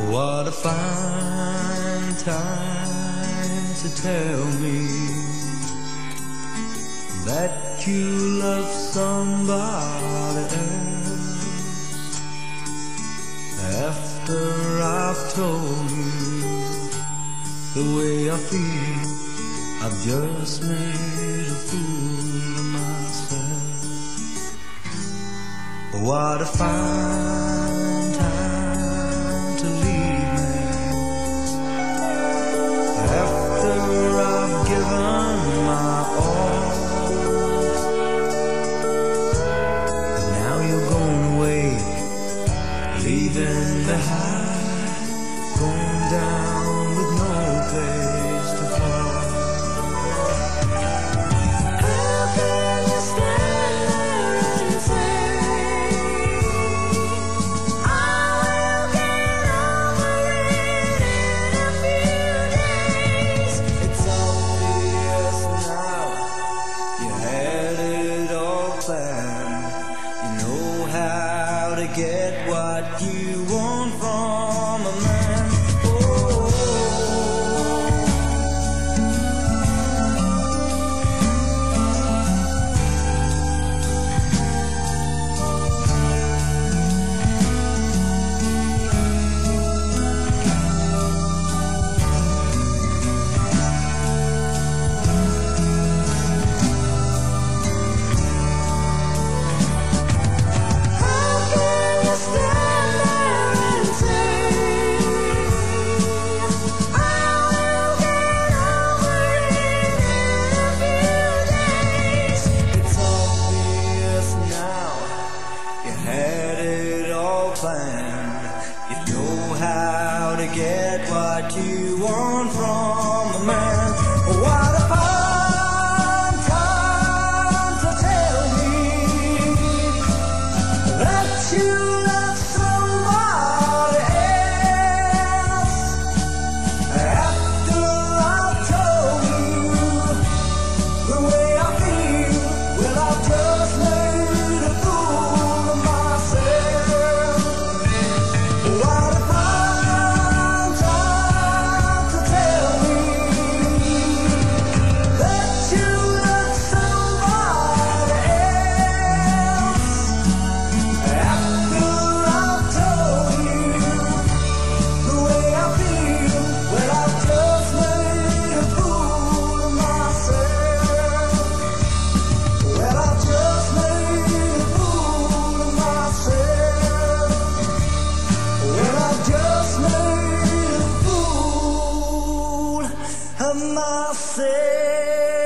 What a fine time to tell me that you love somebody else, after I've told you the way I feel. I've just made a fool of myself. What a fine time to leave me, after I've given my all. And now you're going away, leaving behind, going down with no place to fall. Get what you want from a man. You know how to get what you want from a man. What a fine time to tell me that you love somebody else, after I've told you the way I feel. Well, I've just made a fool of myself. What a fine time to tell me that you love somebody else, after I've told you the way I feel. Well, I've just made a fool of myself. Well, I've just made a fool of myself. Well, I've just made a fool of myself.